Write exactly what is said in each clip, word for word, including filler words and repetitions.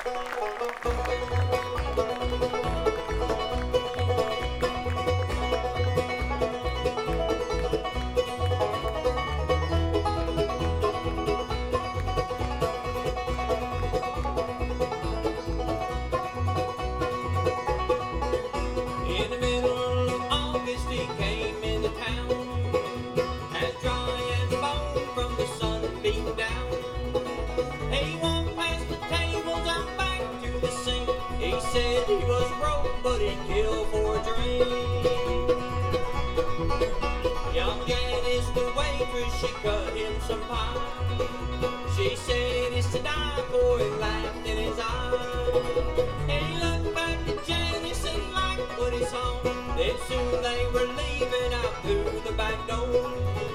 In the middle of August he came into town, as dry as a bone from the sun beating down. He walked past the tables out back to the sink. He said he was broke, but he'd kill for a drink. Young Janice, the waitress, she cut him some pie. She said it's to die for, and laughed in his eye. And he looked back at Janice and liked what he saw. Then soon they were leaving out through the back door.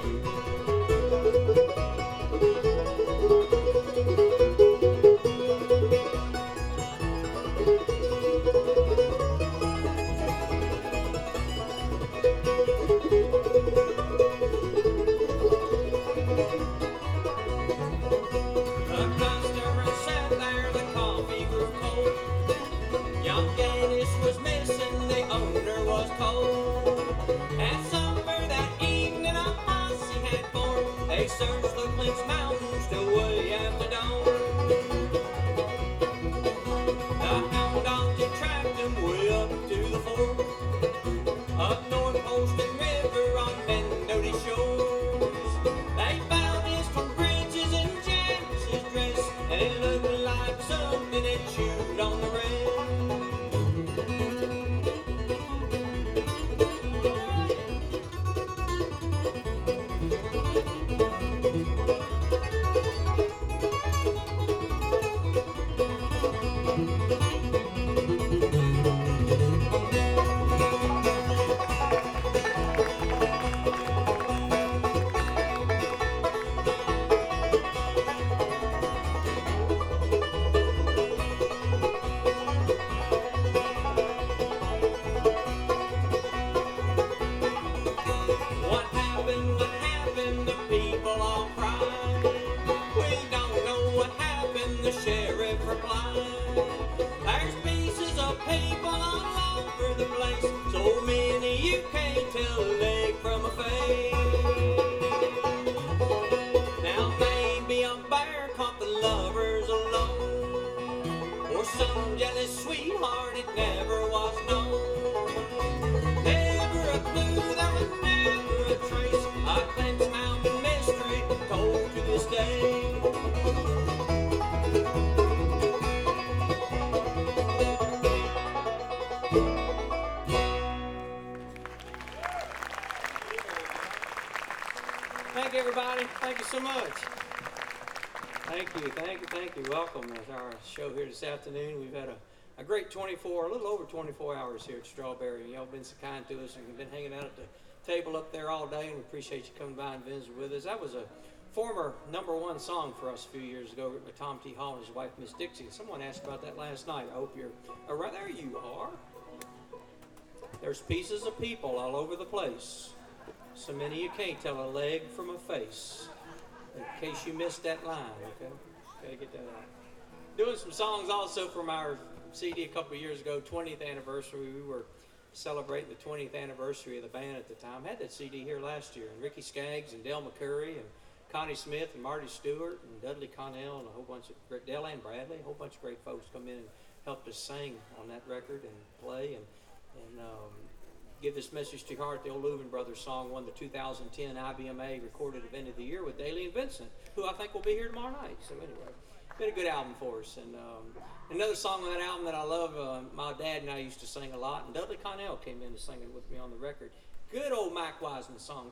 The customer sat there, the coffee grew cold. Young Janice was missing, the owner was cold. At supper that evening a posse had formed. They searched the Clinch Mountains till way after dawn. The hound dog tracked them way up to the fort, up North Poston River on Mendota shores. They found his torn breeches and Janice's dress, and it looked like something that chewed on the rest. What happened, what happened, the people all cried. We don't know what happened, the sheriff replied. There's pieces of people all over the place, so many you can't tell a leg from a face. Now maybe a bear caught the lovers alone, or some jealous sweetheart, it never was known. Never a clue, there was never a trace. A Clinch Mountain mystery told to this day. Thank you, everybody. Thank you so much. Thank you, thank you, thank you. Welcome to our show here this afternoon. We've had a, a great twenty-four, a little over twenty-four hours here at Strawberry. Y'all been so kind to us and you've been hanging out at the table up there all day, and we appreciate you coming by and visiting with us. That was a former number one song for us a few years ago with Tom T. Hall and his wife, Miss Dixie. Someone asked about that last night. I hope you're around. There you are. There's pieces of people all over the place. So many you can't tell a leg from a face. In case you missed that line, okay? Gotta get that out. Doing some songs also from our C D a couple of years ago, twentieth anniversary. We were celebrating the twentieth anniversary of the band at the time. Had that C D here last year, and Ricky Skaggs and Del McCurry and Connie Smith and Marty Stewart and Dudley Connell and a whole bunch of great, Del Ann Bradley, a whole bunch of great folks come in and helped us sing on that record and play and and um, give this message to your heart. The old Louvin Brothers song won the two thousand ten I B M A Recorded Event of the Year with Daly and Vincent, who I think will be here tomorrow night. So anyway, been a good album for us. And um, another song on that album that I love, uh, my dad and I used to sing a lot, and Dudley Connell came in to sing it with me on the record. Good old Mike Wiseman song.